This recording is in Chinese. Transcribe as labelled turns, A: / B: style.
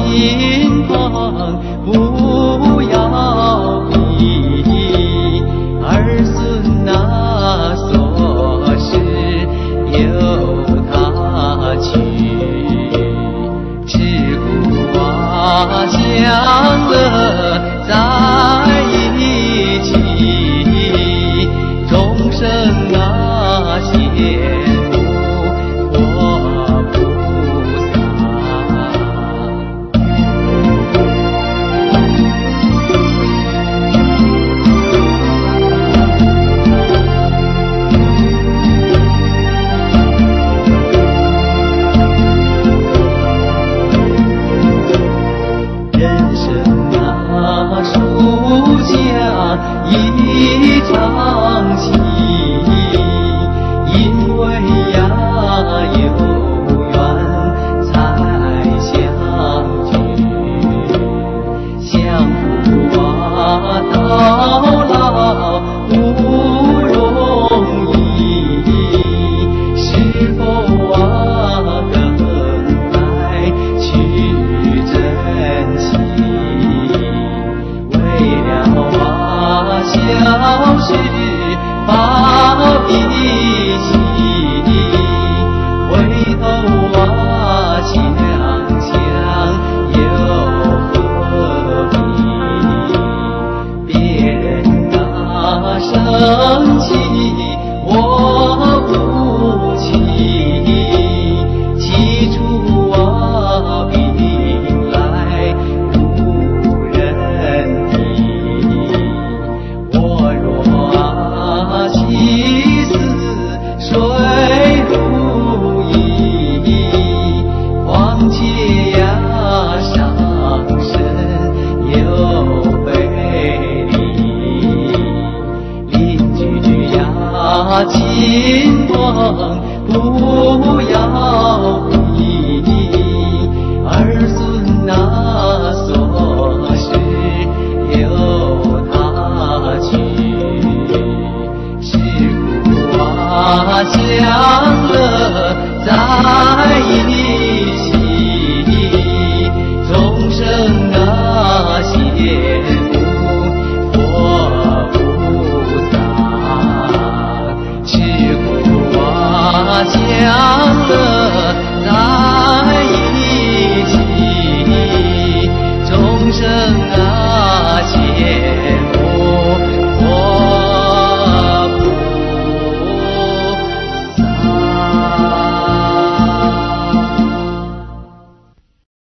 A: 亲朋不要避，儿孙那所事由他去。吃苦啊，享乐在一起，众生啊，羡慕佛菩萨。人生啊，书下一场戏，因为呀有缘才相聚，相扶啊到老不容易，是否啊更该去珍惜？为了啊小事发脾气，回头啊想想又何必？别人啊生气我不气，气出啊病来无人替。我若啊气死谁如意，况且呀伤身又费力，邻居呀亲朋